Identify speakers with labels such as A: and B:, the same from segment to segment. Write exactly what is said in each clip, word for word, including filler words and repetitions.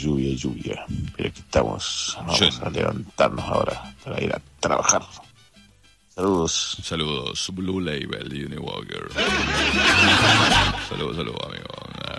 A: lluvia, lluvia. Pero aquí estamos, vamos sí. a levantarnos ahora para ir a trabajar. Saludos.
B: Saludos, Blue Label, Uniwalker. Saludos, saludos, amigo.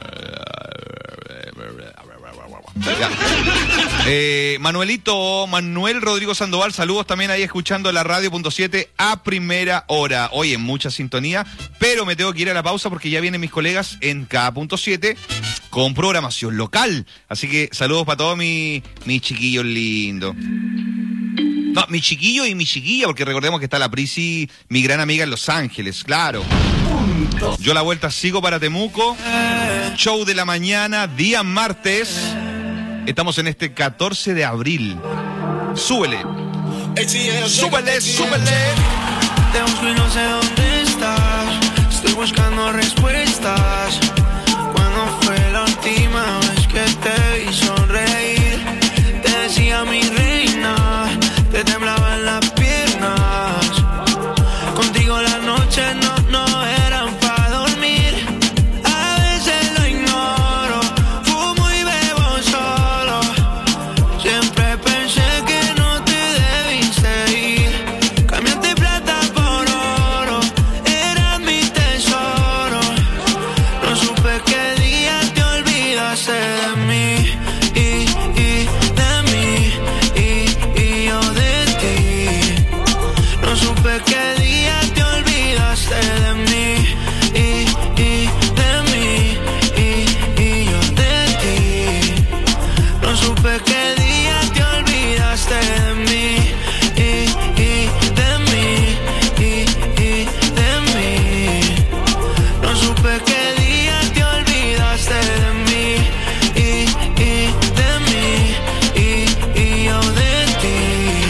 B: Eh, Manuelito, Manuel Rodrigo Sandoval, saludos también ahí escuchando la radio punto siete a primera hora. Oye, mucha sintonía, pero me tengo que ir a la pausa porque ya vienen mis colegas en K punto siete con programación local. Así que saludos para todos mis mi chiquillos lindos. No, mi chiquillo y mi chiquilla, porque recordemos que está la Prisi, mi gran amiga en Los Ángeles, claro. Yo la vuelta sigo para Temuco. Show de la mañana, día martes. Estamos en este catorce de abril. Súbele. Súbele, súbele.
C: Te busco y no sé dónde estás. Estoy buscando respuestas. ¿Cuándo fue la última vez que te vi sonreír? Te decía mi reina, te temblaban las piernas. Contigo las noches no, no eran para dormir. A veces lo ignoro, fumo y bebo solo. Siempre pensé que no te debiste ir. Cambiaste plata por oro, eras mi tesoro. No supe qué día te olvidaste de mí. Y, y de mí, y, y yo de ti. No supe qué día te olvidaste de mí. Y, y de mí, y, y yo de ti. No supe qué día te olvidaste de mí. Y, y de mí, y, y de mí. No supe qué día te olvidaste de mí. Y, y de mí, y, y yo de ti.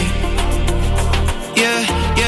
C: Yeah,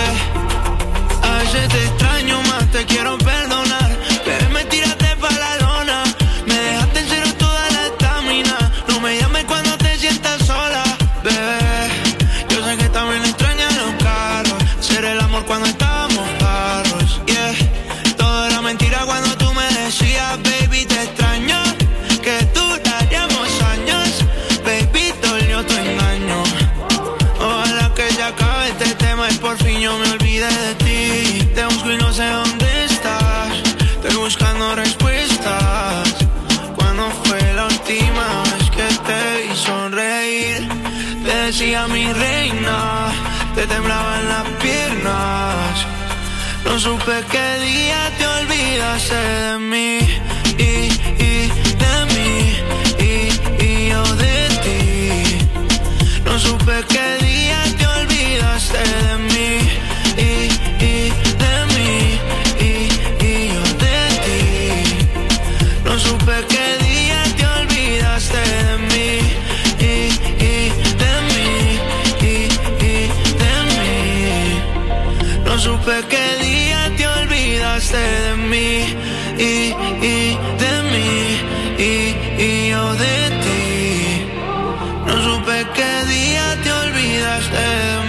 C: yeah. A veces te extraño más, te quiero perdonar. Bebé, me tiraste pa' la lona. Me dejaste en cero toda la estamina. No me llames cuando te sientas sola, bebé. Yo sé que también extrañas los carros. Ser el amor cuando estábamos carros, yeah. Todo era mentira cuando tú me decías, baby, te extraño. Que duraríamos años, baby, dolió tu engaño. Ojalá que ya acabe este tema y por fin yo me olvide de ti. Te busco y no sé dónde estás. Estoy buscando respuestas. ¿Cuándo fue la última vez que te vi sonreír? Te decía mi reina, te temblaban las piernas. No supe qué día te olvidaste de mí. Y, y de mí, y, y yo de ti. No supe qué día te olvidaste de mí. Y, y de mí, y, y yo de ti. No supe qué día te olvidaste de mí. Y, y de mí, y, y de mí. No supe qué día te olvidaste de mí. Y, y de mí, y, y yo de ti. No supe qué día te olvidaste de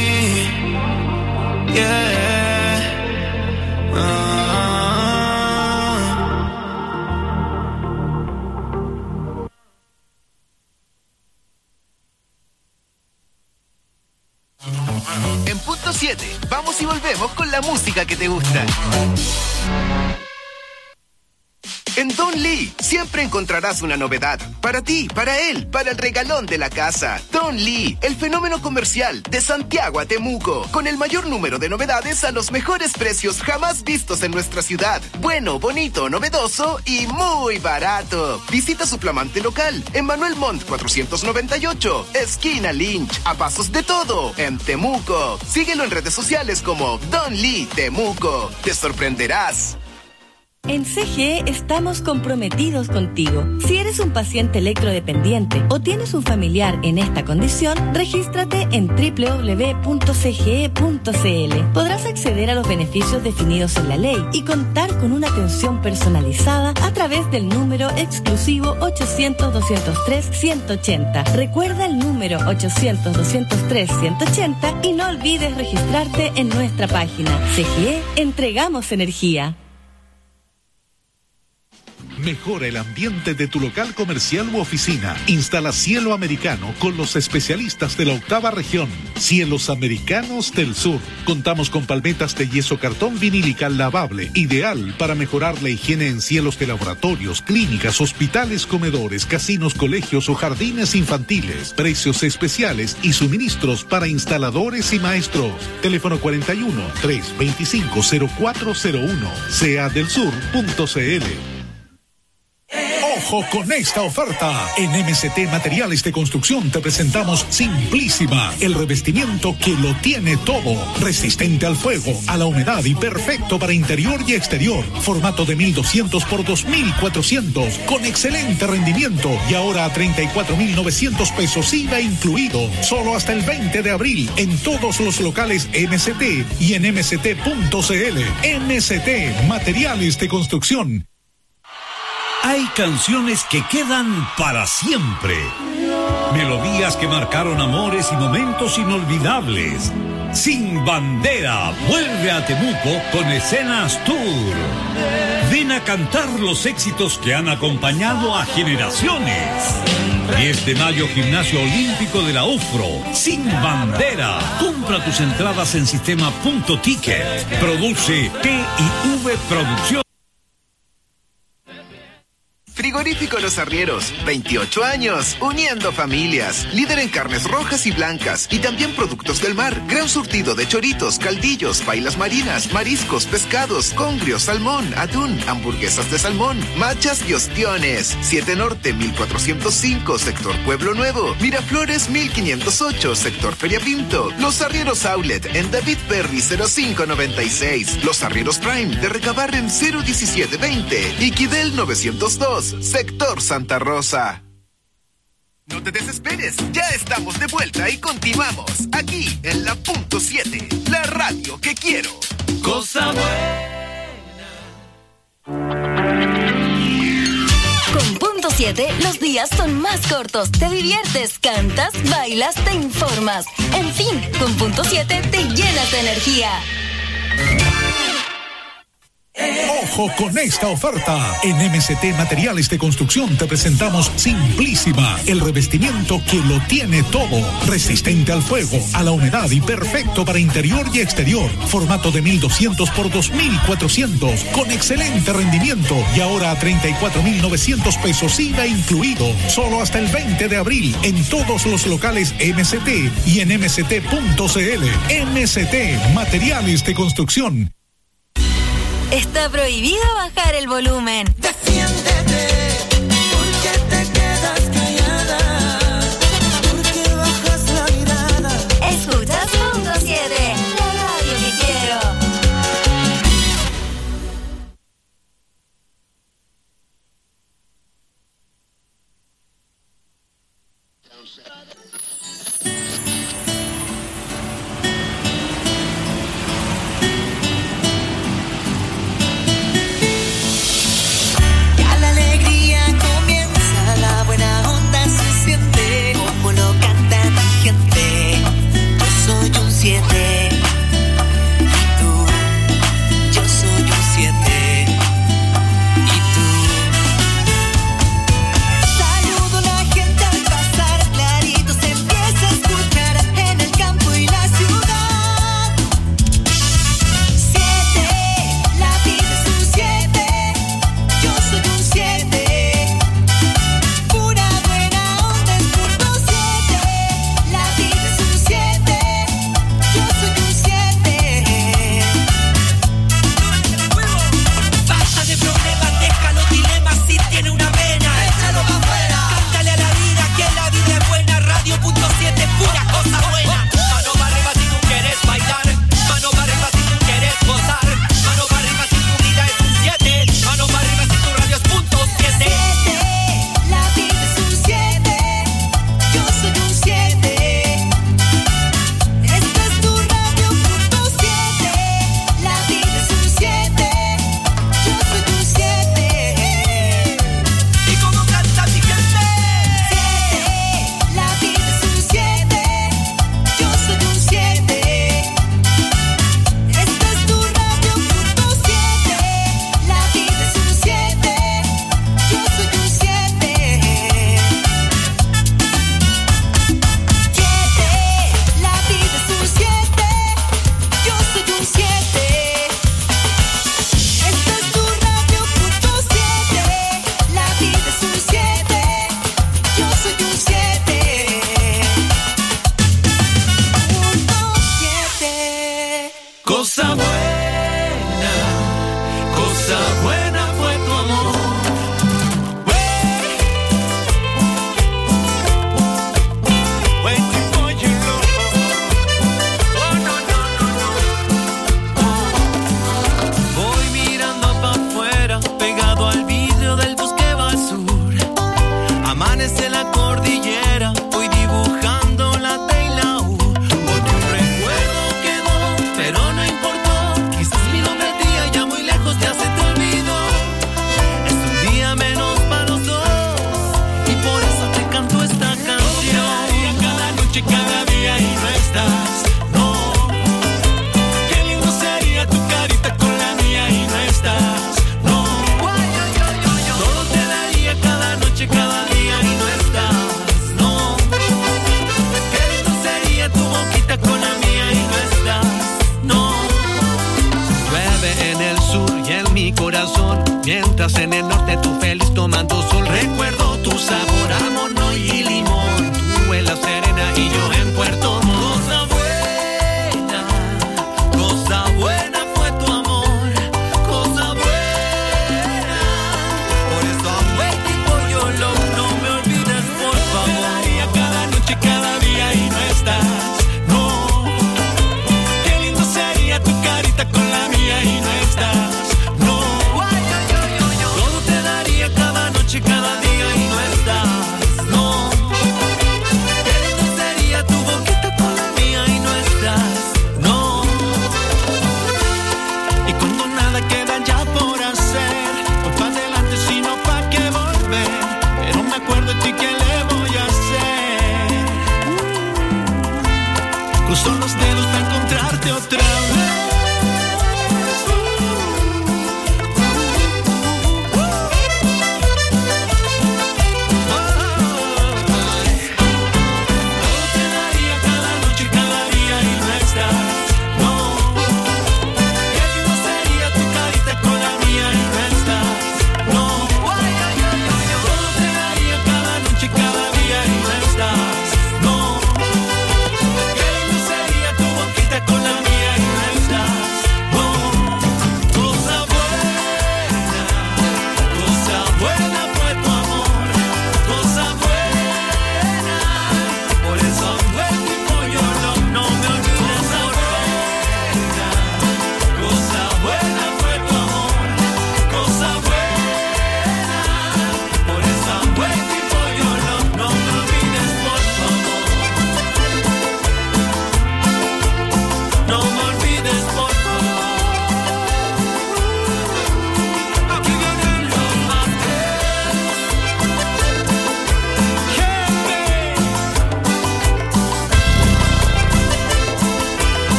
C: mí. Yeah. Ah.
D: En punto siete, vamos y volvemos con la música que te gusta. En Don Lee siempre encontrarás una novedad. Para ti, para él, para el regalón de la casa. Don Lee, el fenómeno comercial de Santiago a Temuco. Con el mayor número de novedades a los mejores precios jamás vistos en nuestra ciudad. Bueno, bonito, novedoso y muy barato. Visita su flamante local en Manuel Montt cuatrocientos noventa y ocho, esquina Lynch, a pasos de todo, en Temuco. Síguelo en redes sociales como Don Lee Temuco. Te sorprenderás.
E: En C G E estamos comprometidos contigo. Si eres un paciente electrodependiente o tienes un familiar en esta condición, regístrate en doble u doble u doble u punto c g e punto c l. Podrás acceder a los beneficios definidos en la ley y contar con una atención personalizada a través del número exclusivo ochocientos, doscientos tres, ciento ochenta. Recuerda el número ochocientos, doscientos tres, ciento ochenta y no olvides registrarte en nuestra página. C G E, entregamos energía.
F: Mejora el ambiente de tu local comercial u oficina. Instala cielo americano con los especialistas de la octava región. Cielos Americanos del Sur. Contamos con palmetas de yeso cartón vinílica lavable, ideal para mejorar la higiene en cielos de laboratorios, clínicas, hospitales, comedores, casinos, colegios o jardines infantiles. Precios especiales y suministros para instaladores y maestros. Teléfono cuarenta y uno, trescientos veinticinco, cero cuatro cero uno. sea del sur punto c l. Ojo con esta oferta. En M C T Materiales de Construcción te presentamos Simplísima, el revestimiento que lo tiene todo. Resistente al fuego, a la humedad y perfecto para interior y exterior. Formato de mil doscientos por dos mil cuatrocientos, con excelente rendimiento. Y ahora a treinta y cuatro mil novecientos pesos I V A incluido. Solo hasta el veinte de abril en todos los locales M C T y en m c t punto c l. M C T Materiales de Construcción.
G: Hay canciones que quedan para siempre. Melodías que marcaron amores y momentos inolvidables. Sin Bandera vuelve a Temuco con Escenas Tour. Ven a cantar los éxitos que han acompañado a generaciones. diez de mayo, Gimnasio Olímpico de la UFRO. Sin Bandera. Compra tus entradas en sistema punto ticket. Produce T y V Producción.
D: Frigorífico Los Arrieros, veintiocho años, uniendo familias. Líder en carnes rojas y blancas y también productos del mar. Gran surtido de choritos, caldillos, pailas marinas, mariscos, pescados, congrio, salmón, atún, hamburguesas de salmón, machas y ostiones. siete Norte, mil cuatrocientos cinco, sector Pueblo Nuevo. Miraflores, mil quinientos ocho, sector Feria Pinto. Los Arrieros Outlet en David Perry, cero cinco noventa y seis. Los Arrieros Prime de Recabarren, cero diecisiete veinte. Y Quidel novecientos dos. Sector Santa Rosa. No te desesperes, ya estamos de vuelta y continuamos aquí en la punto siete, la radio que quiero.
C: Cosa
E: Con punto siete, los días son más cortos. Te diviertes, cantas, bailas, te informas. En fin, con punto siete te llenas de energía.
F: Ojo con esta oferta. En M C T Materiales de Construcción te presentamos Simplísima, el revestimiento que lo tiene todo. Resistente al fuego, a la humedad y perfecto para interior y exterior. Formato de mil doscientos por dos mil cuatrocientos, con excelente rendimiento. Y ahora a treinta y cuatro mil novecientos pesos I V A incluido. Solo hasta el veinte de abril en todos los locales M C T y en m c t punto c l. M C T Materiales de Construcción.
E: Está prohibido bajar el volumen.
C: Defiéndete, porque te quedas callada, porque bajas la mirada.
E: Escuchas punto siete, la radio que quiero.
C: Ya la alegría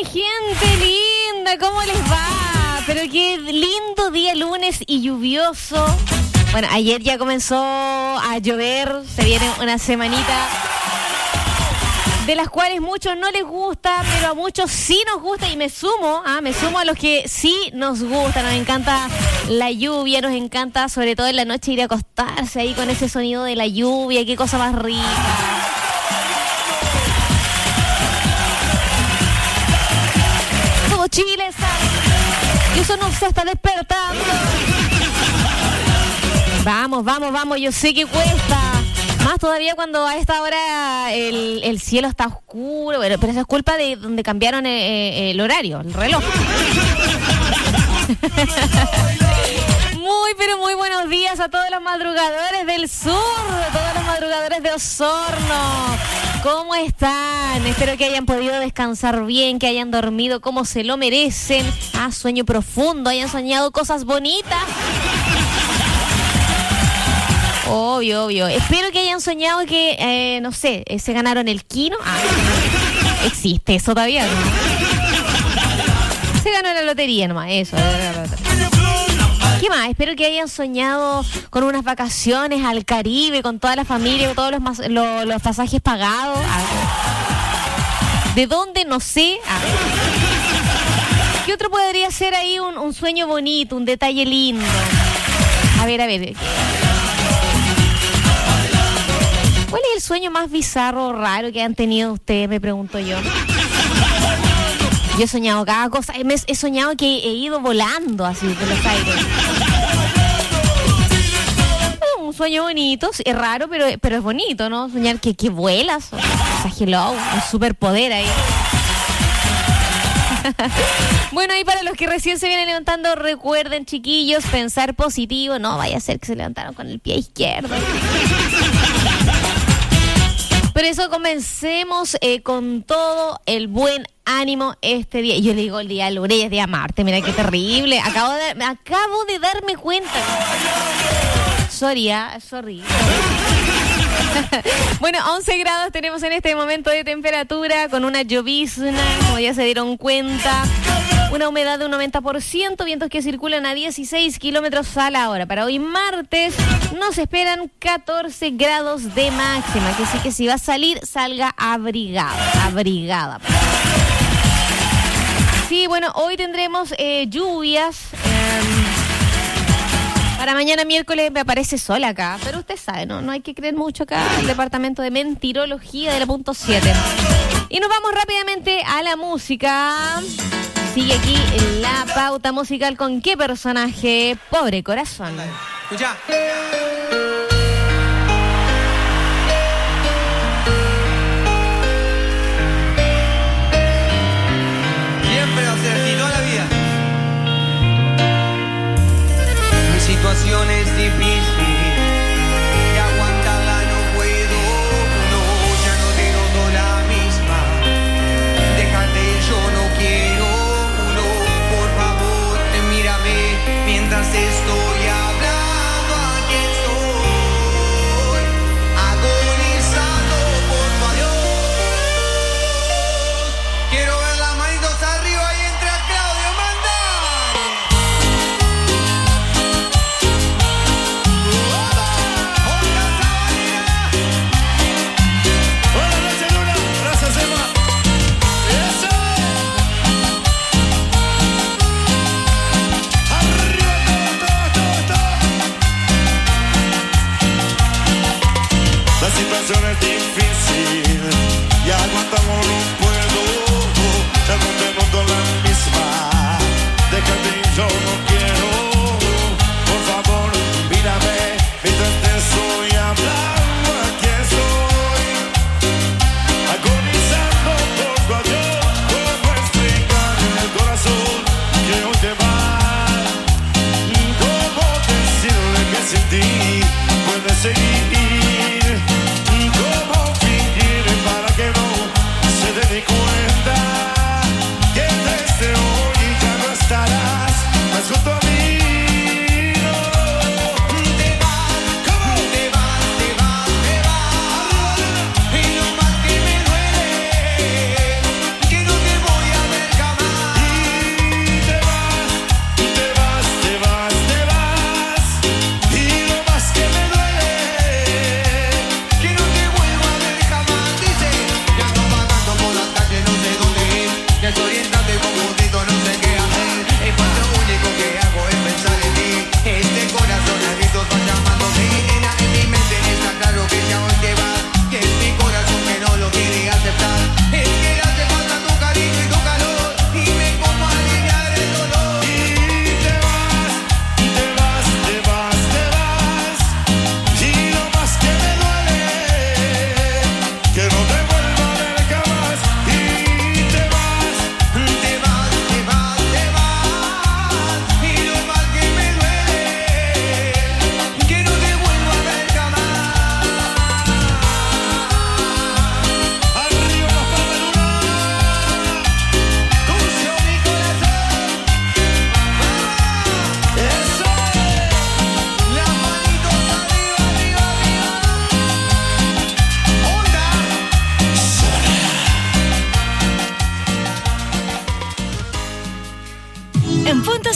H: gente linda, ¿cómo les va? Pero qué lindo día lunes y lluvioso. Bueno, ayer ya comenzó a llover, se viene una semanita de las cuales muchos no les gusta, pero a muchos sí nos gusta y me sumo, ¿ah? me sumo a los que sí nos gusta, nos encanta la lluvia, nos encanta sobre todo en la noche ir a acostarse ahí con ese sonido de la lluvia, qué cosa más rica. Todo Chile sabe, y eso no se está despertando. Vamos, vamos, vamos, yo sé que cuesta. Más todavía cuando a esta hora el, el cielo está oscuro, pero, pero eso es culpa de donde cambiaron el, el horario, el reloj. Muy, pero muy buenos días a todos los madrugadores del sur, a todos los madrugadores de Osorno. ¿Cómo están? Espero que hayan podido descansar bien, que hayan dormido como se lo merecen. Ah, sueño profundo, hayan soñado cosas bonitas. Obvio, obvio. Espero que hayan soñado que, eh, no sé, eh, se ganaron el Kino. Ah, existe eso todavía, ¿no? Se ganó la lotería nomás, eso. ¿Qué más? Espero que hayan soñado con unas vacaciones al Caribe, con toda la familia, con todos los, mas- lo, los pasajes pagados. Ah, ¿de dónde? No sé. Ah, ¿qué otro podría ser ahí un, un sueño bonito, un detalle lindo? A ver, a ver. ¿Cuál es el sueño más bizarro o raro que han tenido ustedes? Me pregunto yo. Yo he soñado cada cosa. He, he soñado que he ido volando así por los aires. Un sueño bonito, es raro, pero, pero es bonito, ¿no? Soñar que, que vuelas. O sea, hello, un superpoder ahí. Bueno, y para los que recién se vienen levantando, recuerden, chiquillos, pensar positivo. No vaya a ser que se levantaron con el pie izquierdo. Por eso comencemos eh, con todo el buen ánimo este día. Yo le digo el día lunes, es día martes, mira qué terrible. Acabo de, acabo de darme cuenta. Sorry, ah, sorry. Bueno, once grados tenemos en este momento de temperatura, con una llovizna, como ya se dieron cuenta. Una humedad de un noventa por ciento, vientos que circulan a dieciséis kilómetros a la hora. Para hoy martes nos esperan catorce grados de máxima, que sí que si va a salir, salga abrigada, abrigada. Sí, bueno, hoy tendremos eh, lluvias. Eh, para mañana miércoles me aparece sol acá, pero usted sabe, ¿no? No hay que creer mucho acá, el departamento de mentirología de la punto siete. Y nos vamos rápidamente a la música. Sigue aquí la pauta musical con qué personaje, Pobre Corazón.
C: Escucha. Siempre va a ser así toda la vida. Mi situación es difícil y aguantarla no puedo. No, ya no te noto la misma. Déjate, yo no quiero. Mientras estoy hablando, aquí estoy agonizando por tu adiós. Quiero ver las manitos arriba y entre a Claudio Mandar. Hola, Sabanera. Buenas noches, Luna. Gracias, Emma. Eso.
I: La situación es difícil y aguantamos no puedo. Ya no te noto la misma. Déjate, yo no quiero. Por favor, mírame mientras te estoy hablando. Aquí estoy agonizando por tu adiós. ¿Cómo explicar en el corazón que hoy te vas? ¿Cómo decirle que sin ti puedes seguir? ¿Cómo fingir para que no se dé ni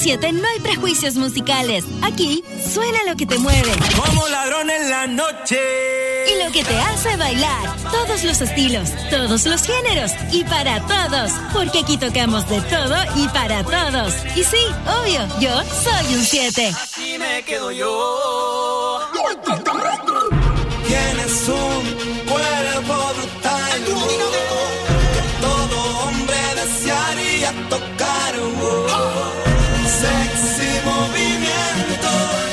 E: siete no hay prejuicios musicales. Aquí suena lo que te mueve.
C: Como ladrón en la noche.
E: Y lo que te hace bailar. Todos los estilos, todos los géneros y para todos. Porque aquí tocamos de todo y para todos. Y sí, obvio, yo soy un siete.
C: Así me quedo yo. Tienes un cuerpo brutal. Que todo hombre desearía tocar. Un sexy movimiento.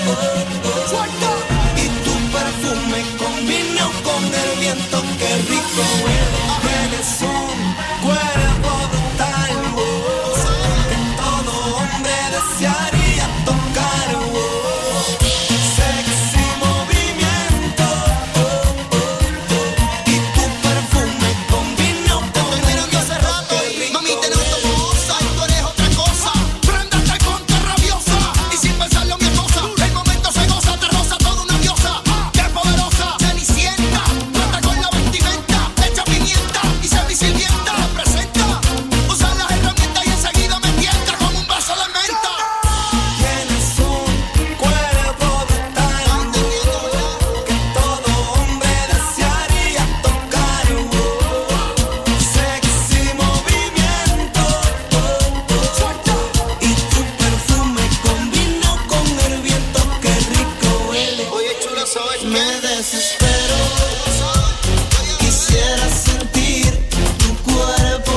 C: Y tu perfume combinó con el viento. Qué rico huele. Tienes un cuerpo brutal. Que todo hombre desearía tocar. Sexy movimiento. Y tu perfume combinó con el viento. Qué rico.
J: Mami, te noto hermosa y tú eres otra cosa. Prenda esta contra rabiosa y sin pensarlo mi esposa. El momento se goza, te roza toda una diosa. Qué poderosa, cenicienta, trata con la vestimenta, echa pimienta y se mi sirvienta. Representa, usa las herramientas y enseguida me tienta como un vaso de menta.
C: Tienes un cuerpo brutal. Que todo hombre desearía tocar. Sexy movimiento. Y tu perfume combinó con el viento. Qué rico huele.
J: Oye, chula, ¿sabes
C: Me
J: qué?
C: desespero. Quisiera sentir tu cuerpo.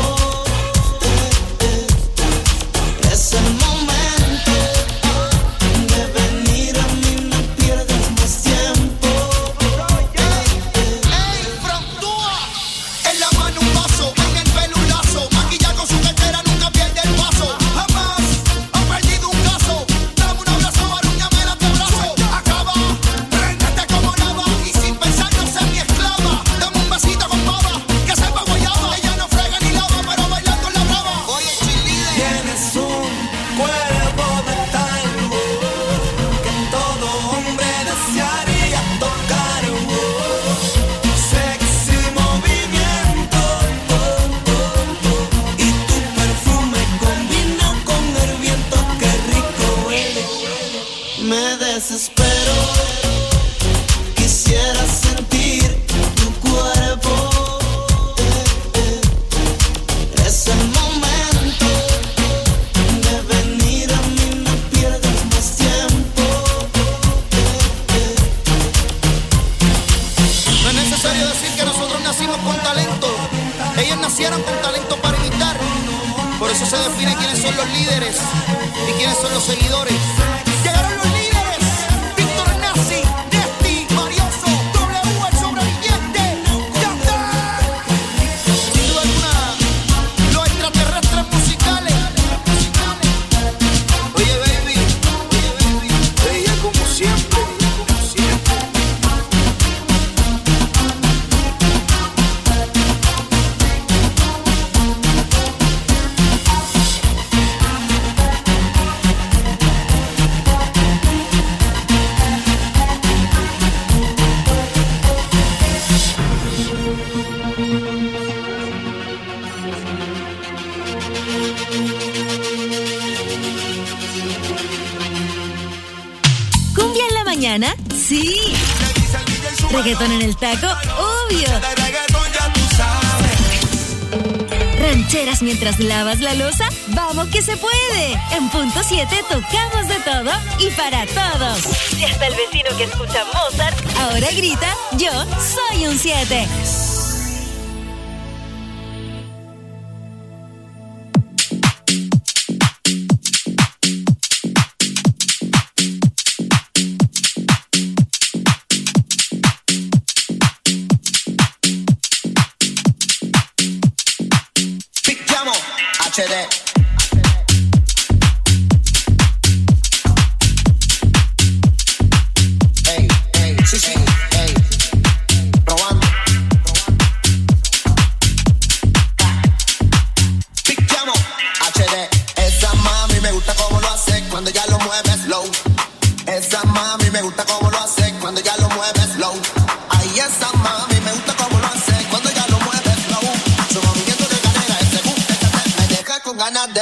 C: Es el momento de venir a mí, no pierdas más tiempo.
J: ¡Ey, frontúa! En la mano un vaso, en el pelo un lazo. Maquilla con su cartera, nunca pierde el paso. Jamás ha perdido un caso. Dame un abrazo, arúñame el antebrazo. Acaba, préndete como lava. Y sin pensar no ser mi esclava. Dame un besito con baba, que sepa guayaba. Ella no frega ni lava, pero baila con la brava. Oye, cheerleader.
C: Tienes un cuerpo brutal. Que todo hombre desearía tocar. Sexy movimiento. Y tu perfume combinó con el viento. Qué rico huele. Me desespero. Quisiera sentir tu cuerpo. Es el momento de venir a mí, no pierdas más tiempo.
J: No es necesario decir que nosotros nacimos con talento. Ellos nacieron con talento para imitar. Por eso se define quiénes son los líderes y quiénes son los seguidores. Llegaron los líderes. Víctor Nazi, Nesti, Marioso, W, el sobreviviente. ¡Yandel! Sin duda alguna, los extraterrestres musicales. Oye, baby. Ella como siempre. Como siempre.
E: ¿Cumbia en la mañana? Sí. ¿Reggaetón en el taco? Obvio. ¿Rancheras mientras lavas la loza? ¡Vamos que se puede! En punto siete tocamos de todo y para todos. Y hasta el vecino que escucha Mozart ahora grita, yo soy un siete.
J: Picchiamo H D. Ey, ey, sí, sí, ey. Probando. Picchiamo H D. Esa mami me gusta como lo hace cuando ya lo mueve slow. Esa mami me gusta como lo hace cuando ya lo mueve slow. Ay, esa mami me gusta como lo hace cuando ya lo mueve slow. Su movimiento de cadera, ese boom, ese step, me deja con ganas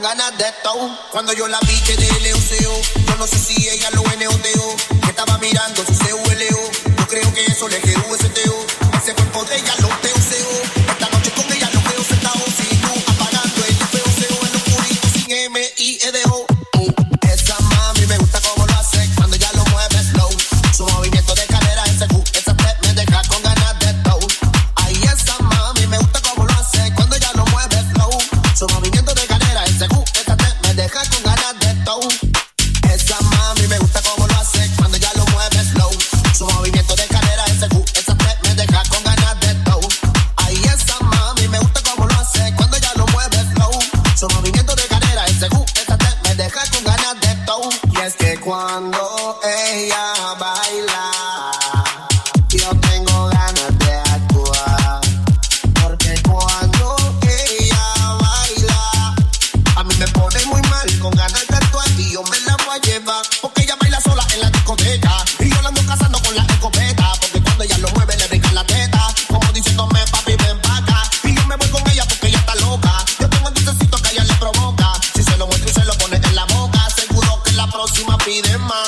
K: ganas de todo. Cuando yo la vi que de L O C O, yo no sé si ella lo N O T O, que estaba mirando su C U L O. Yo creo que eso le G U S T O. Ese cuerpo de ella lo T O C O. Esta noche con ella lo veo sentado sin luz, apagando el F O C O en lo oscurito sin M I E D O. Esa mami me gusta como lo hace cuando ella lo mueve slow. Su movimiento de cadera ese Q, esa step me deja con ganas de todo. Ay, esa mami me gusta como lo hace cuando ella lo mueve slow. Su movimiento de cadera ese Q, esa step me deja con ganas de todo. Esa mami me gusta como lo hace cuando ella lo mueve slow. Su movimiento de cadera ese Q, esa step me deja con ganas de todo. Ay, esa mami me gusta como lo hace cuando ella lo mueve slow. Su movimiento de cadera ese Q, esa step me deja con ganas de todo. Y es que cuando ella baila, yo tengo ganas de actuar. Porque cuando ella baila, a mí me pone muy mal, con ganas de actuar. Y yo me la voy a llevar, porque ella baila sola en la discoteca. Y yo la ando cazando con la escopeta, porque cuando ella lo mueve le brinca la teta, como diciéndome papi ven pa' acá. Y yo me voy con ella porque ella está loca. Yo tengo el dulcecito que a ella le provoca. Si se lo muestro y se lo pone en la boca, seguro que la próxima pide más.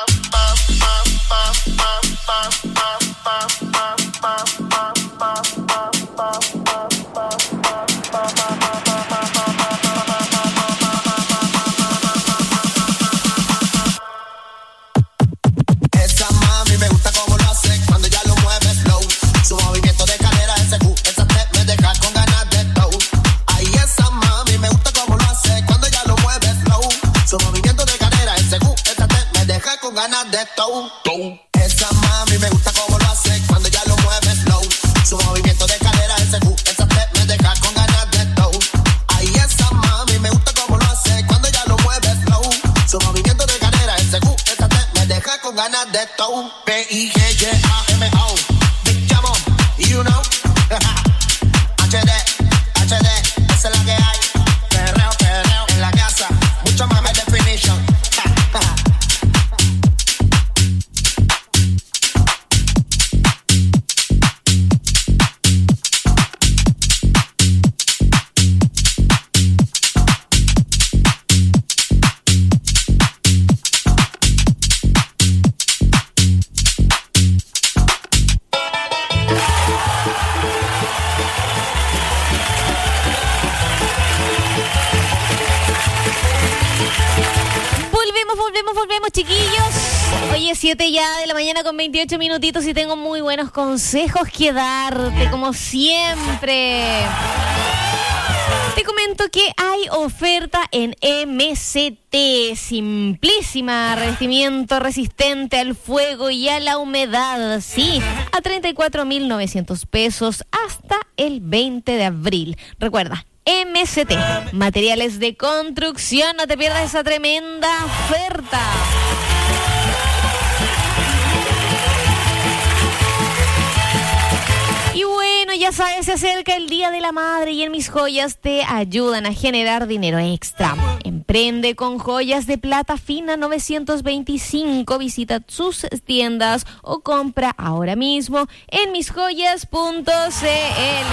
K: Esa mami me gusta como lo hace cuando ella lo mueve slow. Su movimiento de cadera ese Q, esa step me deja con ganas de todo. Ay, esa mami me gusta como lo hace cuando ella lo mueve slow. Su movimiento de cadera ese Q, esa step me deja con ganas de todo. Esa mami me gusta como lo hace cuando ella lo mueve slow. Su movimiento de cadera ese Q, esa step me deja con ganas de todo. Ay, esa mami me gusta como lo hace cuando ella lo mueve slow. Su movimiento de cadera ese Q, esa step me deja con ganas de todo. P I G G A M O, Big Jamon, you know. H D, H D, esa es la que hay. Perreo, perreo en la casa, mucho más high definition.
H: Volvemos, volvemos, volvemos, chiquillos. Hoy es siete ya de la mañana con veintiocho minutitos y tengo muy buenos consejos que darte, como siempre. Te comento que hay oferta en M C T, simplísima, revestimiento resistente al fuego y a la humedad, sí, a treinta y cuatro mil novecientos pesos hasta el veinte de abril. Recuerda, M C T, materiales de construcción, no te pierdas esa tremenda oferta. Y bueno, ya sabes, se acerca el Día de la Madre y en Mis Joyas te ayudan a generar dinero extra. Emprende con joyas de plata fina novecientos veinticinco. Visita sus tiendas o compra ahora mismo en mis joyas punto c l.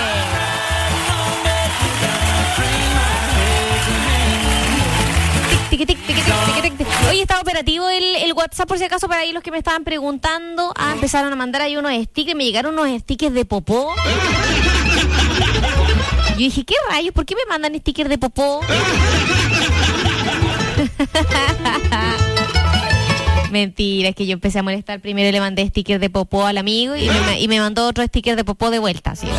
H: Tic, tic, tic, tic, tic, tic, tic. Hoy está operativo el, el WhatsApp, por si acaso, para ahí los que me estaban preguntando. Ah, empezaron a mandar ahí unos stickers. Me llegaron unos stickers de popó. Yo dije, ¿qué rayos? ¿Por qué me mandan stickers de popó? Mentira, es que yo empecé a molestar primero y le mandé stickers de popó al amigo y me, y me mandó otro sticker de popó de vuelta. ¿Sí?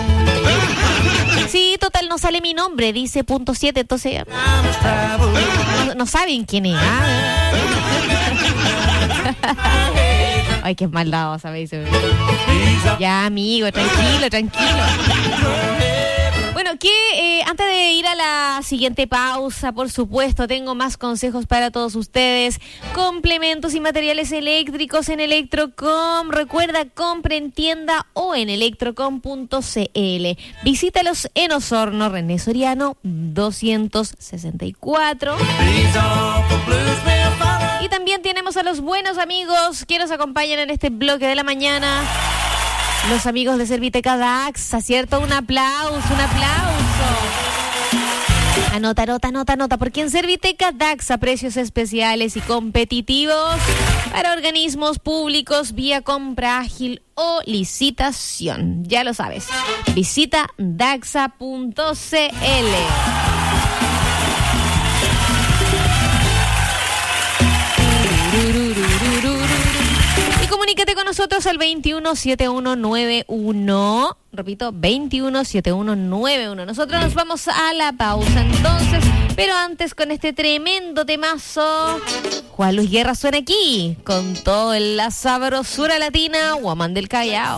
H: Sí, total, no sale mi nombre, dice punto siete, entonces no, no saben quién es. ¿Ah? Ay, qué maldad, ¿sabéis? Ya, amigo, tranquilo, tranquilo. Bueno, que eh, antes de ir a la siguiente pausa, por supuesto, tengo más consejos para todos ustedes. Complementos y materiales eléctricos en Electrocom. Recuerda, compra en tienda o en electrocom punto c l. Visítalos en Osorno, René Soriano, doscientos sesenta y cuatro. Y también tenemos a los buenos amigos que nos acompañan en este bloque de la mañana. Los amigos de Serviteca Daxa, ¿cierto? Un aplauso, un aplauso. Anota, anota, anota, anota, porque en Serviteca Daxa precios especiales y competitivos para organismos públicos vía compra ágil o licitación. Ya lo sabes. Visita daxa punto c l. Y comunícate con nosotros al veintiuno setenta y uno noventa y uno. Repito, veintiuno setenta y uno noventa y uno. Nosotros nos vamos a la pausa entonces, pero antes con este tremendo temazo. Juan Luis Guerra suena aquí con toda la sabrosura latina, Woman del Callao.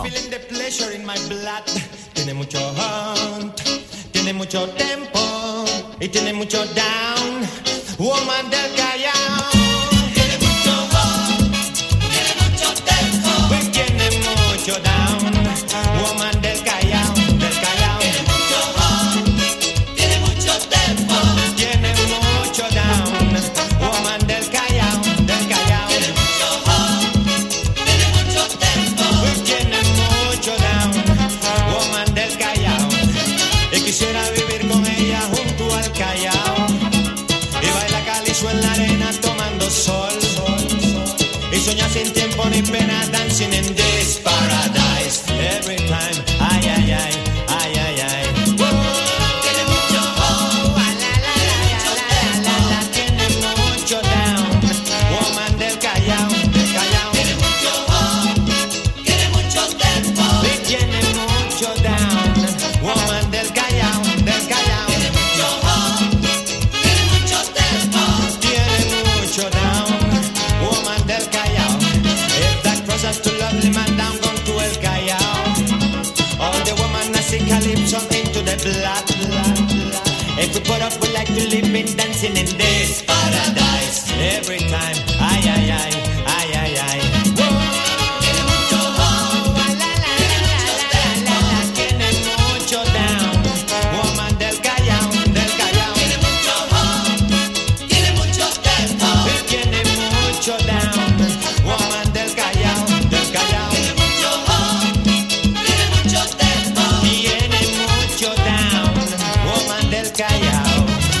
L: Tiene mucho hunt, tiene mucho tempo y tiene mucho down. Woman del Callao. Tiene mucho hunt, tiene mucho tempo y tiene mucho down. Woman del Callao, del Callao. Tiene mucho hunt, tiene mucho tempo, tiene mucho down. Woman del Callao, del Callao. Tiene mucho hunt, tiene mucho tempo y tiene mucho down. Woman del Callao. Y quisiera vivir con ella junto al Callao. Y baila calizo en la arena tomando sol. Y soñar sin tiempo ni pena, dancing in this paradise. Every time, ay, ay, ay, ay, ay, ay. Tiene mucho oh, la, la, la, la, la, la, tiene mucho down. Woman del Callao, del Callao. Tiene mucho oh, tiene mucho tempo y tiene mucho down. Woman del Callao, del Callao. Tiene mucho oh, tiene mucho tempo, tiene mucho down. Woman del Callao. If that crosses to lovely man down, gone to El Callao. All the woman I see calypso into the blood. If we put up, we like to live in dancing in this paradise. Every time, ay, ay, ay, ay, ay, ay. Tiene mucho oh, la, la, la, la, la, la, tiene mucho down. Woman del Callao, del Callao. Tiene mucho oh, tiene mucho tempo y tiene mucho down. Woman del Callao, del Callao. Tiene mucho oh, tiene mucho tempo, tiene mucho down. Woman del Callao.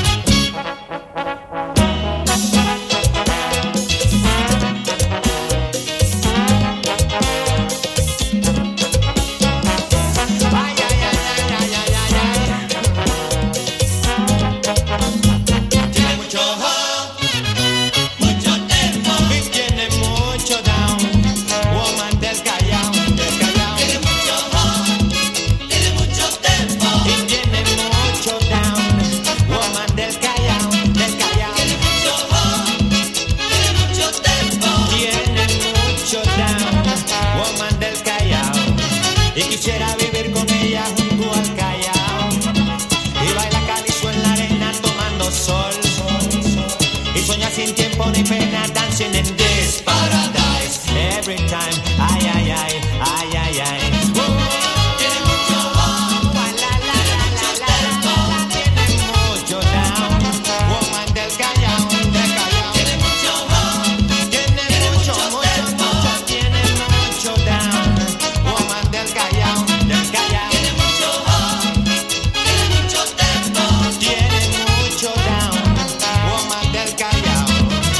L: Tiene mucho oh, mucho tempo y tiene mucho down. Woman del Callao, del Callao. Tiene mucho oh, tiene mucho tempo y tiene mucho down. Woman del Callao, del Callao. Tiene mucho oh, tiene mucho tempo, tiene mucho down. Woman del Callao. Y quisiera vivir con ella junto al Callao. Y baila calizo en la arena tomando sol. Y soñar sin tiempo ni pena, dancing in this paradise. Every time, ay, ay, ay, ay, ay, ay. Tiene mucho oh, la, la, la, la, la, la, tiene mucho down. Woman del Callao, del Callao. Tiene mucho oh, tiene mucho, mucho, mucho, tiene mucho down. Woman del Callao, del Callao. Tiene mucho oh, tiene mucho tempo, tiene mucho down. Woman del Callao.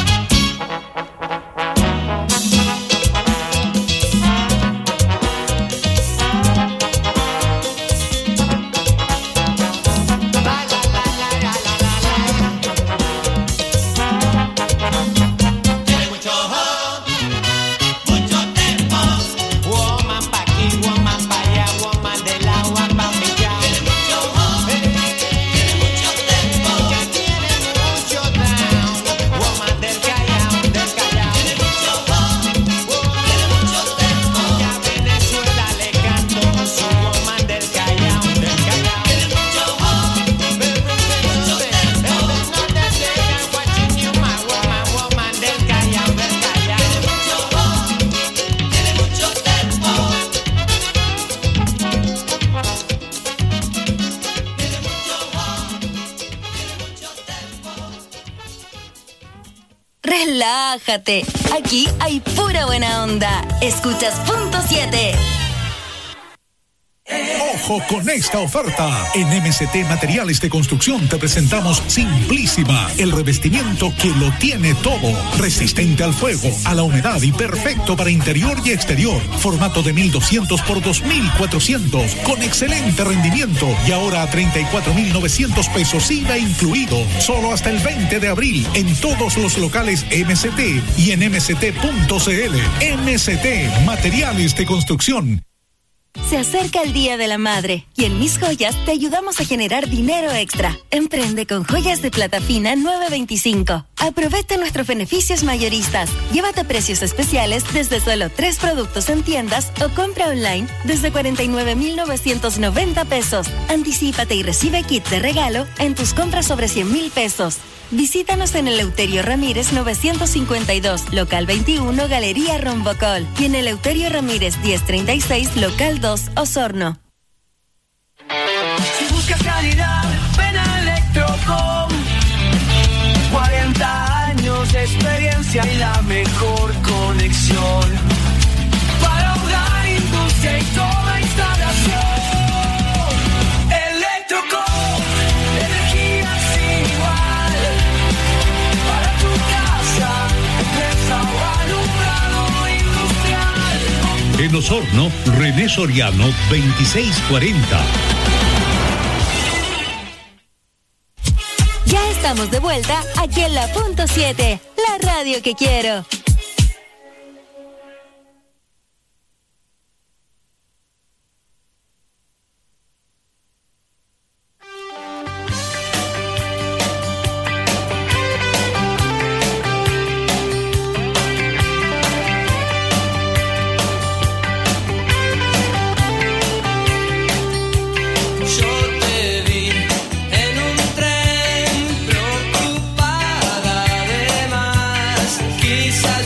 L: Tiene mucho oh, mucho tempo. Woman pa' aquí, woman pa' allá, woman del agua pa' mi ya. Tiene mucho oh, tiene mucho tempo, ya tiene mucho down. Woman del Callao, del Callao. Tiene mucho oh, tiene mucho tempo, ya Venezuela le canto su woman del Callao, del Callao. Tiene mucho oh, mucho tempo, no te dejan watching you, my woman, woman del Callao, del Callao. Tiene mucho oh, tiene mucho tempo.
E: Relájate, aquí hay pura buena onda. Escuchas punto siete.
F: Ojo con esta oferta. En M C T Materiales de Construcción te presentamos Simplísima, el revestimiento que lo tiene todo. Resistente al fuego, a la humedad y perfecto para interior y exterior. Formato de mil doscientos por dos mil cuatrocientos, con excelente rendimiento y ahora a treinta y cuatro mil novecientos pesos I V A incluido. Solo hasta el veinte de abril en todos los locales M C T y en m c t punto c l. M C T Materiales de Construcción.
M: Se acerca el Día de la Madre y en Mis Joyas te ayudamos a generar dinero extra. Emprende con joyas de plata fina nueve veinticinco. Aprovecha nuestros beneficios mayoristas. Llévate precios especiales desde solo tres productos en tiendas o compra online desde cuarenta y nueve mil novecientos noventa pesos. Anticípate y recibe kit de regalo en tus compras sobre cien mil pesos. Visítanos en el Eleuterio Ramírez novecientos cincuenta y dos, local veintiuno, Galería Rombocol, y en el Eleuterio Ramírez diez treinta y seis, local dos, Osorno.
C: Si buscas calidad, ven a Electrocom. cuarenta años de experiencia y la mejor conexión para hogar, industria y toda instalación. Electrocom, energía sin igual para tu casa, empresa o alumbrado industrial.
G: En Osorno, René Soriano, veintiséis cuarenta.
M: Ya estamos de vuelta aquí en la punto siete, la radio que quiero.
C: Quizás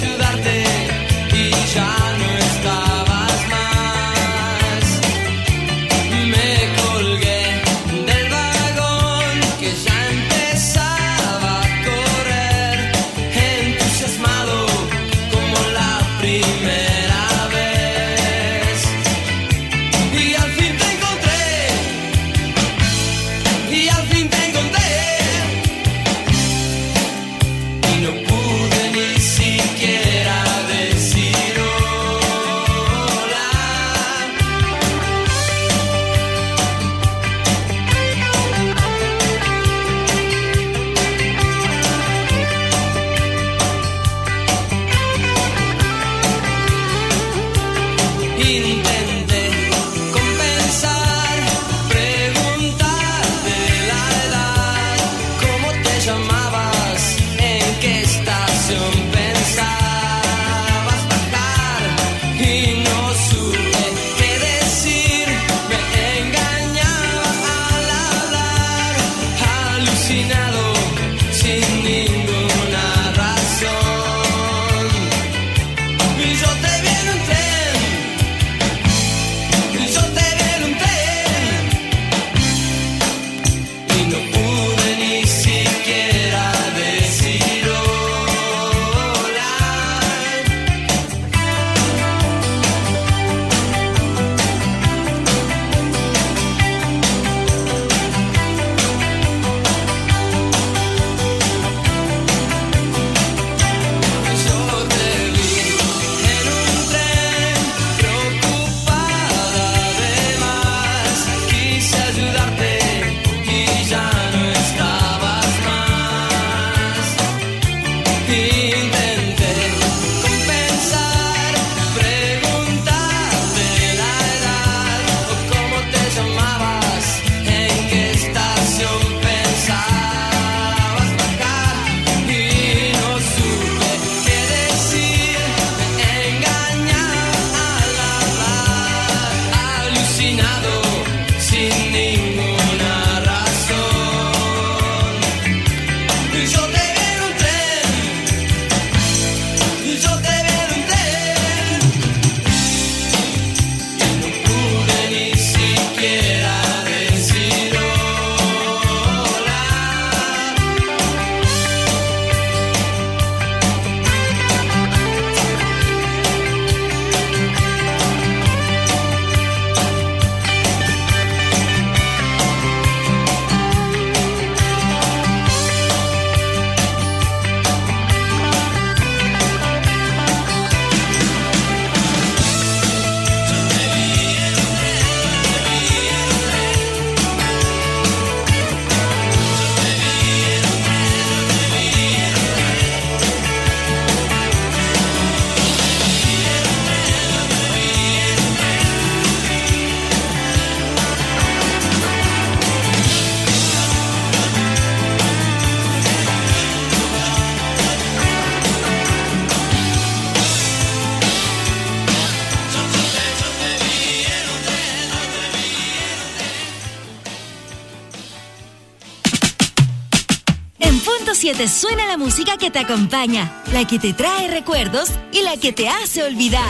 M: punto siete suena la música que te acompaña, la que te trae recuerdos y la que te hace olvidar.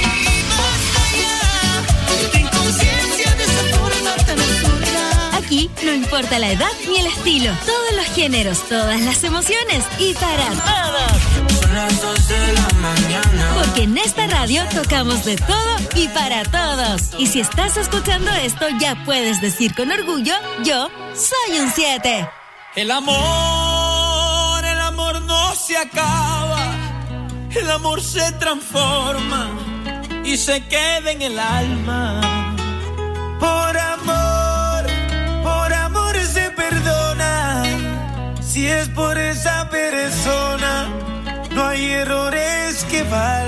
M: Aquí no importa la edad ni el estilo, todos los géneros, todas las emociones y para todos.
C: Son las dos de la mañana.
M: Porque en esta radio tocamos de todo y para todos. Y si estás escuchando esto, ya puedes decir con orgullo, yo soy un siete.
C: El amor, el amor no se acaba. El amor se transforma y se queda en el alma. Por amor, por amor se perdona. Si es por esa persona, no hay errores que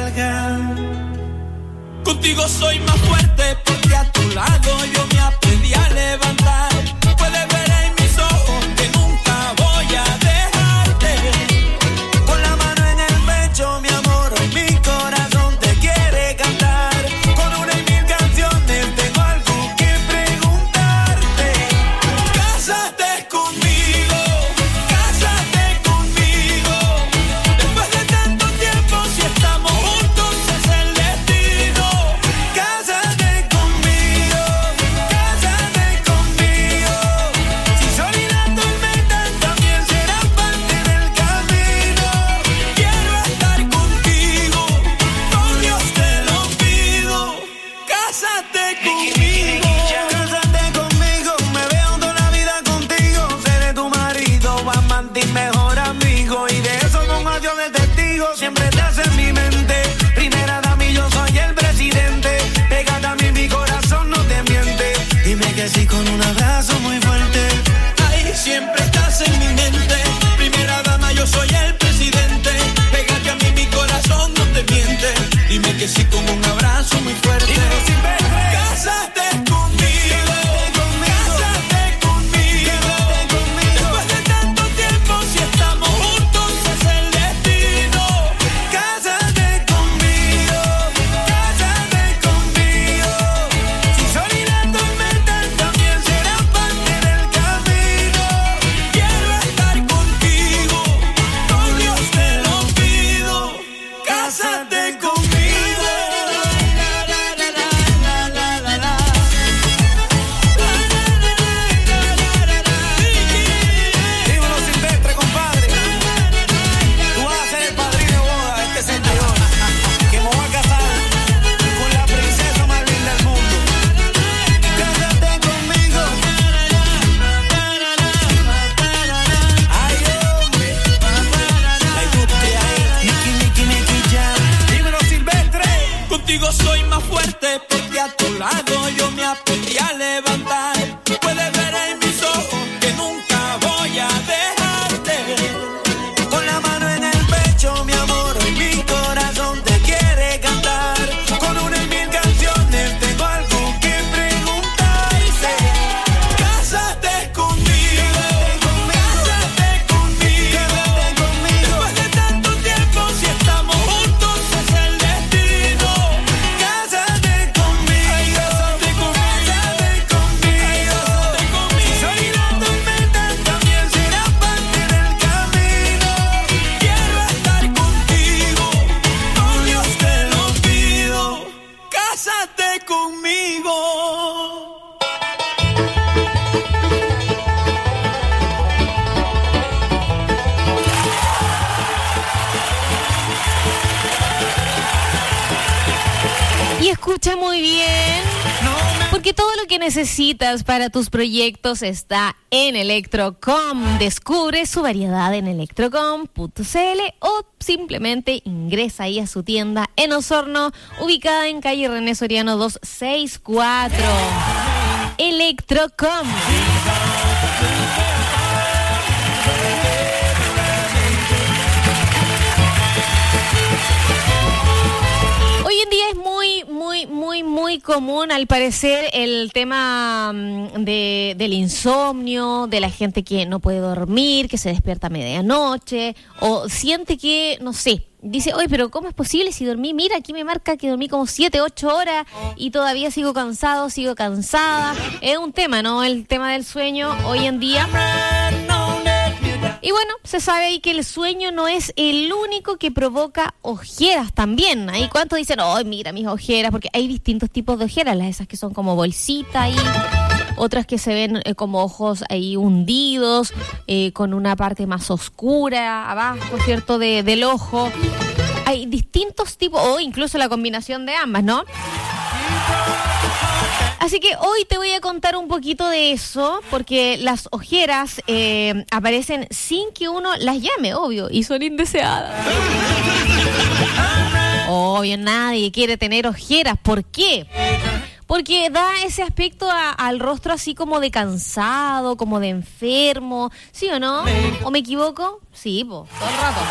C: valgan. Contigo soy más fuerte porque a tu lado yo me aprendí a levantar. Puedes ver en mis ojos que nunca voy a dejarte. Con la mano en el pecho, mi amor, hoy mi corazón te quiere cantar. Con una y mil canciones tengo algo que preguntarte. Cásate conmigo, cásate conmigo. Después de tanto tiempo, si estamos juntos es el destino. Cásate conmigo, cásate conmigo. Si sol y la tormenta también serán parte del camino. Quiero estar contigo, con Dios te lo pido. Cásate conmigo, cásate conmigo. Me veo toda la vida contigo. Seré tu marido, amante y mejor amigo. Y de eso con adiós de testigo. Siempre estás en mi mente. Primera dama y yo soy el presidente. Pégate a mí, mi corazón no te miente. Dime que sí con un abrazo muy fuerte. Ay, siempre estás en mi mente. Primera dama, yo soy el presidente. Pégate a mí, mi corazón no te miente. Dime que sí con un abrazo muy fuerte. Cásate conmigo, cásate conmigo. Después de tanto tiempo, si estamos juntos es el destino. Cásate conmigo, cásate conmigo. Si sol y la tormenta también serán parte del camino. Quiero estar contigo, con Dios te lo pido. Cásate conmigo. Dímelo, Silvestre, compadre. Tú vas a ser el padrino de boda de este señor, que me voy a casar con la princesa más linda del mundo. Cásate conmigo. Ay, hombre. La industria es Nicky, Nicky, Nicky Jam. Dímelo, Silvestre. Contigo soy más fuerte porque a tu lado yo me aprendí a levantar. Puedes ver en mis ojos que nunca voy a dejarte. Con la mano en el pecho, mi amor, hoy mi corazón te quiere cantar. Con una y mil canciones tengo algo que preguntarte. Cásate conmigo, cásate conmigo. Después de tanto tiempo, si estamos juntos es el destino. Cásate conmigo, cásate conmigo, cásate conmigo. Si soy la tormenta también será parte del camino. Quiero estar contigo, con Dios te lo pido. Cásate conmigo.
H: Y escucha muy bien, porque todo lo que necesitas para tus proyectos está en Electrocom. Descubre su variedad en electrocom punto c l o simplemente ingresa ahí a su tienda en Osorno, ubicada en calle René Soriano doscientos sesenta y cuatro. Electrocom. Hoy en día es muy, muy, muy, muy común, al parecer, el tema mm, de, del insomnio, de la gente que no puede dormir, que se despierta a medianoche, o siente que, no sé, dice, oye, pero ¿cómo es posible si dormí? Mira, aquí me marca que dormí como siete, ocho horas y todavía sigo cansado, sigo cansada. Es un tema, ¿no? El tema del sueño hoy en día. Y bueno, se sabe ahí que el sueño no es el único que provoca ojeras también. Ahí cuántos dicen, oh, mira mis ojeras, porque hay distintos tipos de ojeras, las esas que son como bolsita ahí, otras que se ven eh, como ojos ahí hundidos, eh, con una parte más oscura abajo, ¿cierto?, de, del ojo. Hay distintos tipos, o incluso la combinación de ambas, ¿no? Así que hoy te voy a contar un poquito de eso, porque las ojeras eh, aparecen sin que uno las llame, obvio, y son indeseadas. Obvio, nadie quiere tener ojeras. ¿Por qué? Porque da ese aspecto a, al rostro así como de cansado, como de enfermo, ¿sí o no? ¿O me equivoco? Sí, po, todo el rato.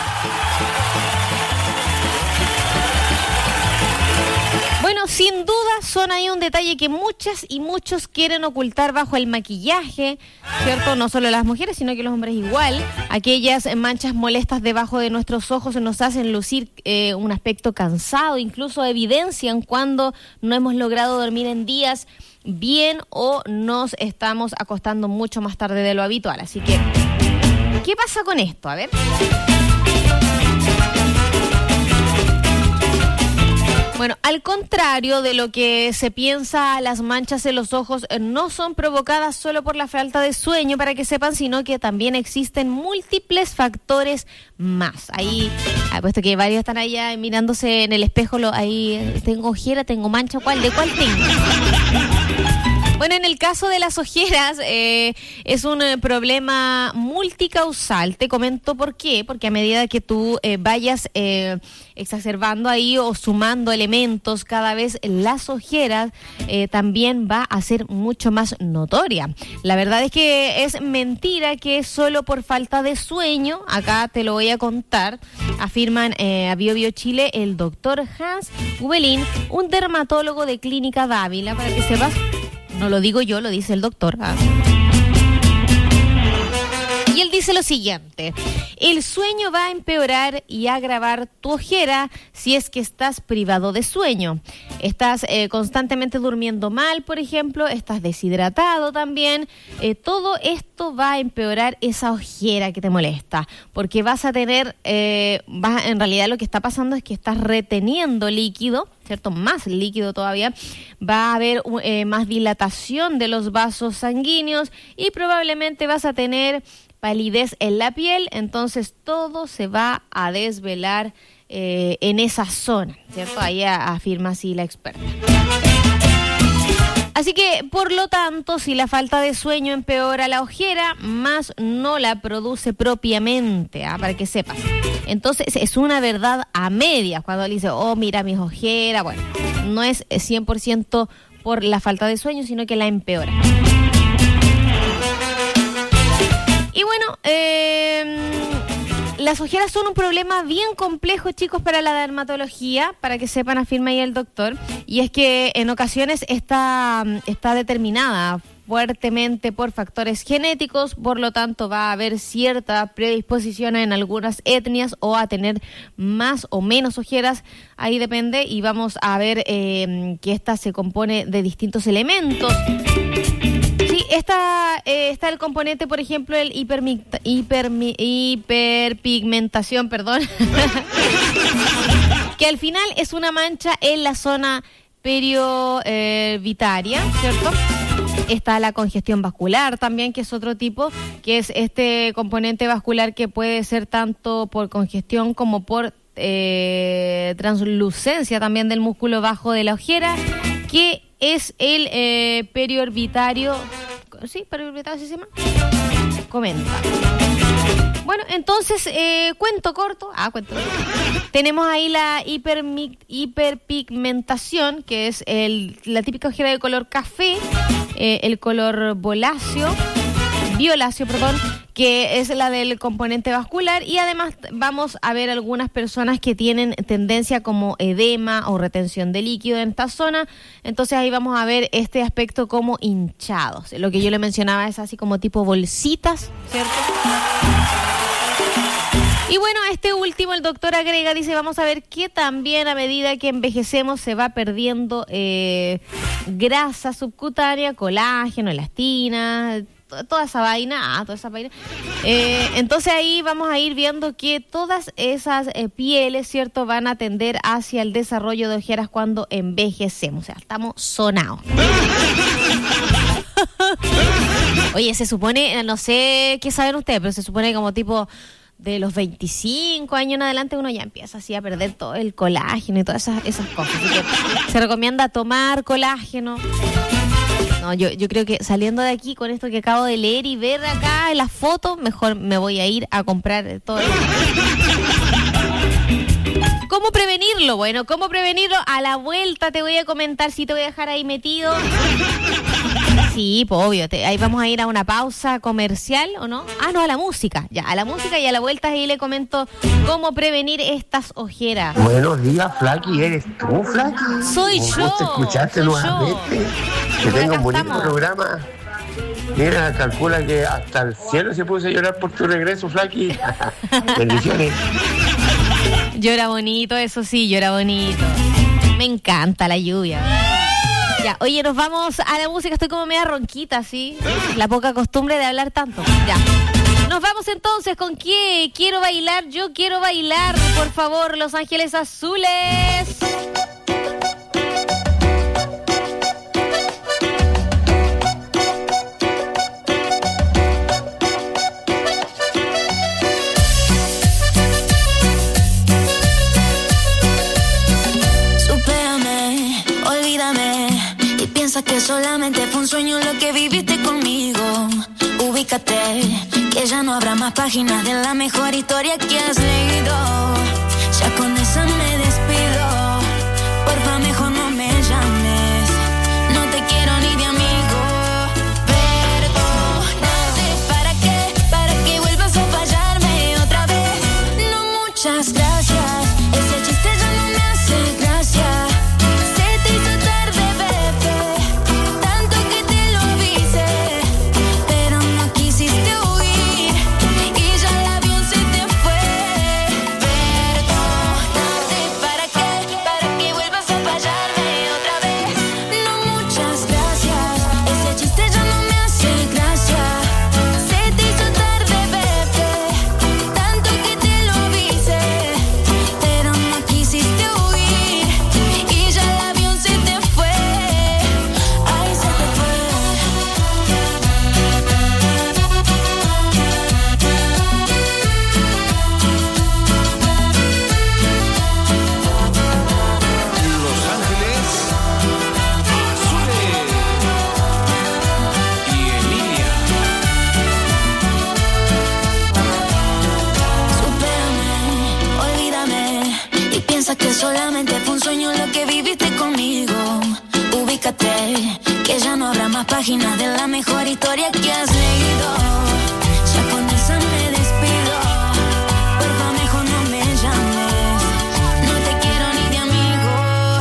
H: Bueno, sin duda son ahí un detalle que muchas y muchos quieren ocultar bajo el maquillaje, ¿cierto? No solo las mujeres, sino que los hombres igual. Aquellas manchas molestas debajo de nuestros ojos nos hacen lucir eh, un aspecto cansado, incluso evidencian cuando no hemos logrado dormir en días bien o nos estamos acostando mucho más tarde de lo habitual. Así que, ¿qué pasa con esto? A ver... Bueno, al contrario de lo que se piensa, las manchas en los ojos no son provocadas solo por la falta de sueño, para que sepan, sino que también existen múltiples factores más. Ahí, puesto que varios están allá mirándose en el espejo, lo, ahí tengo ojera, tengo mancha, ¿cuál? ¿De cuál tengo? Bueno, en el caso de las ojeras eh, es un eh, problema multicausal. Te comento por qué. Porque a medida que tú eh, vayas eh, exacerbando ahí o sumando elementos, cada vez las ojeras eh, también va a ser mucho más notoria. La verdad es que es mentira que solo por falta de sueño, acá te lo voy a contar, afirman eh, a Bio Bio Chile el doctor Hans Gubelin, un dermatólogo de Clínica Dávila, para que sepas. No lo digo yo, lo dice el doctor. ¿Ah? Y él dice lo siguiente: el sueño va a empeorar y agravar tu ojera si es que estás privado de sueño. Estás eh, constantemente durmiendo mal, por ejemplo, estás deshidratado también. Eh, todo esto va a empeorar esa ojera que te molesta, porque vas a tener, eh, vas, en realidad lo que está pasando es que estás reteniendo líquido, ¿cierto? Más líquido todavía. Va a haber eh, más dilatación de los vasos sanguíneos y probablemente vas a tener palidez en la piel, entonces todo se va a desvelar eh, en esa zona, ¿cierto? Ahí a, afirma así la experta. Así que, por lo tanto, si la falta de sueño empeora la ojera, más no la produce propiamente, ¿ah? Para que sepas. Entonces, es una verdad a medias cuando él dice, oh, mira mis ojeras. Bueno, no es cien por ciento por la falta de sueño, sino que la empeora. Y bueno, eh, las ojeras son un problema bien complejo, chicos, para la dermatología, para que sepan, afirma ahí el doctor. Y es que en ocasiones está, está determinada fuertemente por factores genéticos, por lo tanto va a haber cierta predisposición en algunas etnias o a tener más o menos ojeras, ahí depende, y vamos a ver eh, que esta se compone de distintos elementos. Sí, esta, eh, está el componente, por ejemplo, el hipermi- hipermi- hiperpigmentación, perdón, que al final es una mancha en la zona periovitaria, ¿cierto? Está la congestión vascular también, que es otro tipo, que es este componente vascular que puede ser tanto por congestión como por eh, translucencia también del músculo bajo de la ojera, que es el eh, periorbitario. ¿Sí? ¿Periorbitario se llama? Comenta. Bueno, entonces, eh, cuento corto. Ah, cuento corto. Tenemos ahí la hipermi- hiperpigmentación, que es el, la típica ojera de color café, eh, el color voláceo, violáceo, perdón, que es la del componente vascular, y además vamos a ver algunas personas que tienen tendencia como edema o retención de líquido en esta zona. Entonces ahí vamos a ver este aspecto como hinchados. Lo que yo le mencionaba es así como tipo bolsitas, ¿cierto? Y bueno, este último, el doctor agrega, dice, vamos a ver que también a medida que envejecemos se va perdiendo eh, grasa subcutánea, colágeno, elastina, toda esa vaina, ah, toda esa vaina. Eh, entonces ahí vamos a ir viendo que todas esas eh, pieles, ¿cierto?, van a tender hacia el desarrollo de ojeras cuando envejecemos. O sea, estamos sonados. Oye, se supone, no sé qué saben ustedes, pero se supone como tipo de los veinticinco años en adelante uno ya empieza así a perder todo el colágeno y todas esas, esas cosas. Así que se recomienda tomar colágeno. No, yo, yo creo que saliendo de aquí con esto que acabo de leer y ver acá en las fotos, mejor me voy a ir a comprar todo eso. ¿Cómo prevenirlo? Bueno, ¿cómo prevenirlo? A la vuelta te voy a comentar, si te voy a dejar ahí metido. Sí, pues obvio, te, ahí vamos a ir a una pausa comercial, ¿o no? Ah, no, a la música, ya, a la música y a la vuelta ahí le comento cómo prevenir estas ojeras.
N: Buenos días, Flaky, ¿eres tú, Flaky?
H: Soy
N: ¿Vos
H: yo,
N: te escuchaste
H: soy
N: nuevamente?
H: yo.
N: Que
H: Por
N: tengo
H: acá
N: un bonito
H: estamos.
N: programa. Mira, calcula que hasta el cielo se puso a llorar por tu regreso, Flaky. Bendiciones.
H: Llora bonito, eso sí, llora bonito. Me encanta la lluvia. Ya, oye, nos vamos a la música. Estoy como media ronquita, ¿sí? La poca costumbre de hablar tanto. Ya. Nos vamos entonces con ¿qué? Quiero bailar, yo quiero bailar. Por favor, Los Ángeles Azules.
O: Supérame, olvídame y piensa que solamente fue un sueño lo que viviste conmigo. Ubícate, que ya no habrá más páginas de la mejor historia que has leído. Ya con esa me despido. Porfa, mejor no me llames. No te quiero ni de amigo. Perdónate, ¿para qué? Para que vuelvas a fallarme otra vez. No, muchas gracias. Ese chiste ya no me hace gracia. Se te hizo tarde, bebé. Tanto que te lo avisé. Pero no quisiste huir. Y ya el avión se te fue. Perdónate, ¿para qué? Para que vuelvas a fallarme otra vez. No, muchas gracias. Ese chiste ya no me hace gracia. Se te hizo tarde, bebé. Tanto que te lo avisé. Pero no quisiste huir. Y ya el avión se te fue. Ay, se te fue.
P: Los Ángeles Azules y Emilia.
O: Supérame, olvídame y piensa que solamente fue un sueño lo que viviste conmigo. Ubícate, que ya no habrá más páginas de la mejor historia que has leído. Ya con esa me despido. Porfa, mejor no me llames. No te quiero ni de amigo.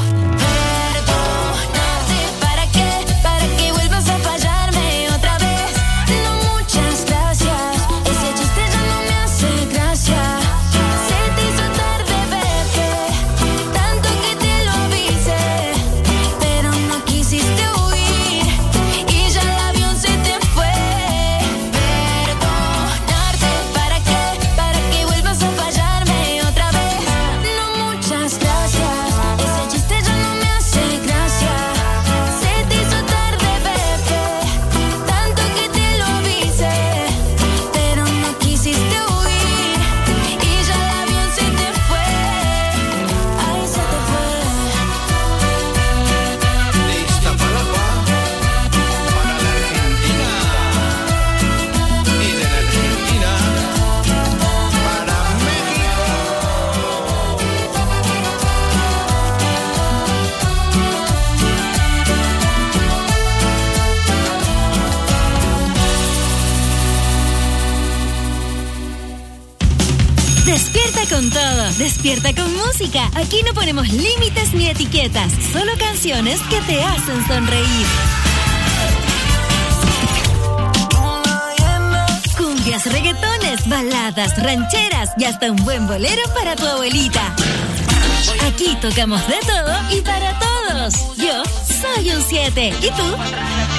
O: Perdónate, ¿para qué? Para que vuelvas a fallarme otra vez. No, muchas gracias. Ese chiste ya no me hace gracia. Se te hizo tarde, bebé. Tanto que te lo avisé. Pero no quisiste huir. Y ya el avión se te fue. Perdonarte, ¿para qué? Para que vuelvas a fallarme otra vez. No, muchas gracias. Ese chiste ya no me hace gracia. Se te hizo tarde, bebé. Tanto que te lo avisé. Pero no quisiste huir. Y ya el avión se te fue. Ay, se te fue.
P: De Iztapalapa para la Argentina y de la Argentina para México.
M: Despierta con todo, despierta con música. Aquí no ponemos límites ni etiquetas, solo canciones que te hacen sonreír. Cumbias, reggaetones, baladas, rancheras y hasta un buen bolero para tu abuelita. Aquí tocamos de todo y para todos. Yo soy un siete. ¿Y tú?